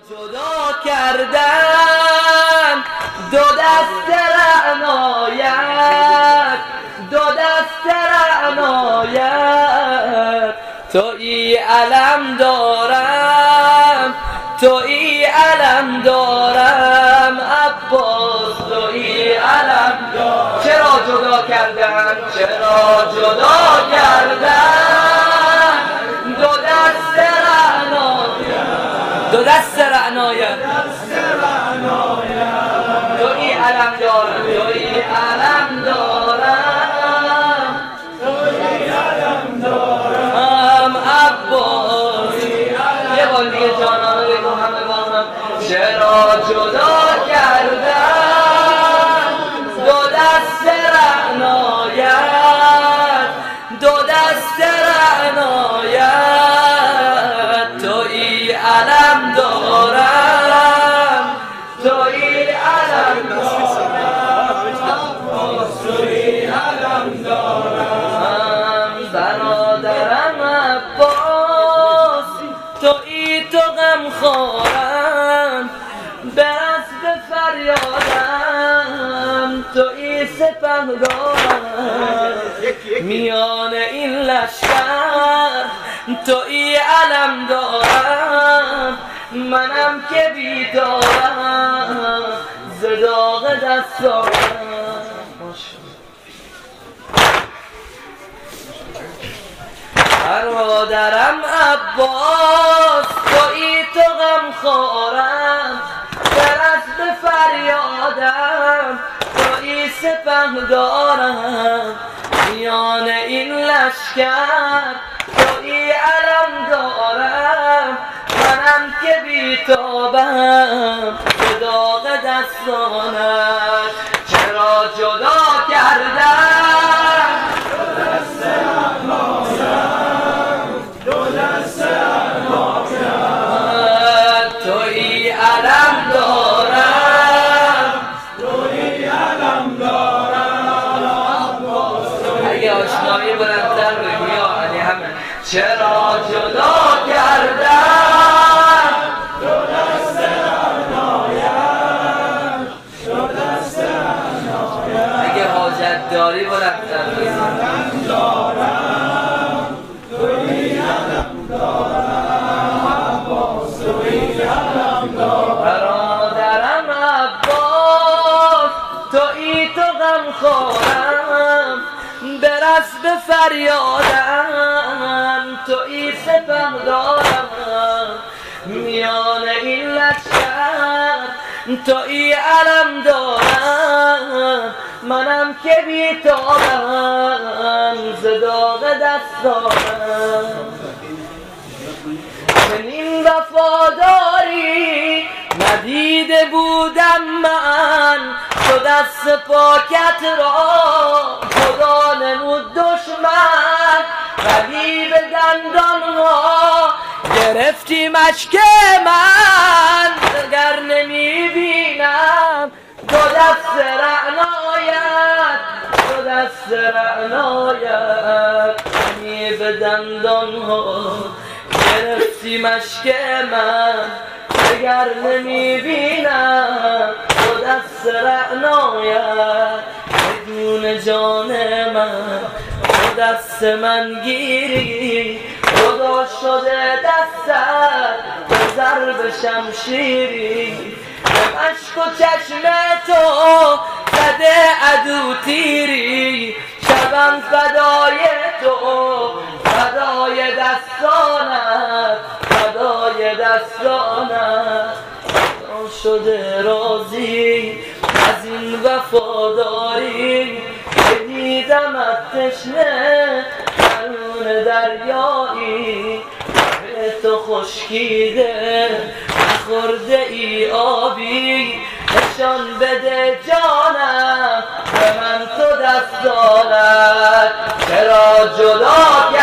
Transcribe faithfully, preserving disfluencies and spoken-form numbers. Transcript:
جدا کردن دو دست رعنایت، دو دست رعنایت، تویی علم دارم، تویی علم دارم عباس، تویی علم دارم. چرا جدا کردن؟ چرا جدا کردن دو دست رعنایت، دو دست رعنایت، تویی علم دارم، تویی علم دارم، تویی علم دارم عباس. یه بار دیگه جانانه بگو همه با هم. چرا جدا کردن دو دست رعنایت، دو دست رعنایت، تویی علم دارم، تویی علم دارم، تویی علم دارم برادرم عباس، تویی تو غم خورم برس به فریادم، تویی سپهدارم میان این لشکر، تویی علم دارم منم که بیدارم ز داغ دستارم. برادرم عباس، تویی تو غم خورم برس به فریادم، تویی سپهدارم میان این لشکر، تویی علم دارم منم که بیتابم به داغ دستانت. چرا جدا کردن دو دست رعنایت، دو دست رعنایت، تویی علم دارم، تویی علم دارم. اگه آشنایی بلندتر بگو یا علی همه. چرا جدا کردن دو دست رعنایت، دو دست رعنایت، اگه حاجت داری بلندتر بگو. دارم تویی علم دارم عباس، تویی علم دارم برادرم عباس، تویی تو غم خورم برس به فریادم، تویی سپهدارم میان این لشکر، تویی علم دارم منم که بیتابم ز داغ دستارم. چنین وفاداری ندیده بودم من، تو دست پاکت را خدا نمود دشمن، ولی به دندانها گرفتی مشک من، دگر نمیبینم دو دست رعنایت، دو دست رعنایت، ولی به دندانها گرفتی مشک من، دگر نمیبینم دو دست رعنایت، بدون جان من دو دست من گیری، خدا شده دستت به ضرب شمشیری، به مشک و چشم تو زده عدو تیری، شبم فدای تو فدای دستانت، فدای دستانت، خدا شده راضی از این وفاداری، که دیدمت تشنه درون دریایی، به تو خشکیده نخورده ای آبی، نشان بده جانم به من تو دستانت. چرا جدا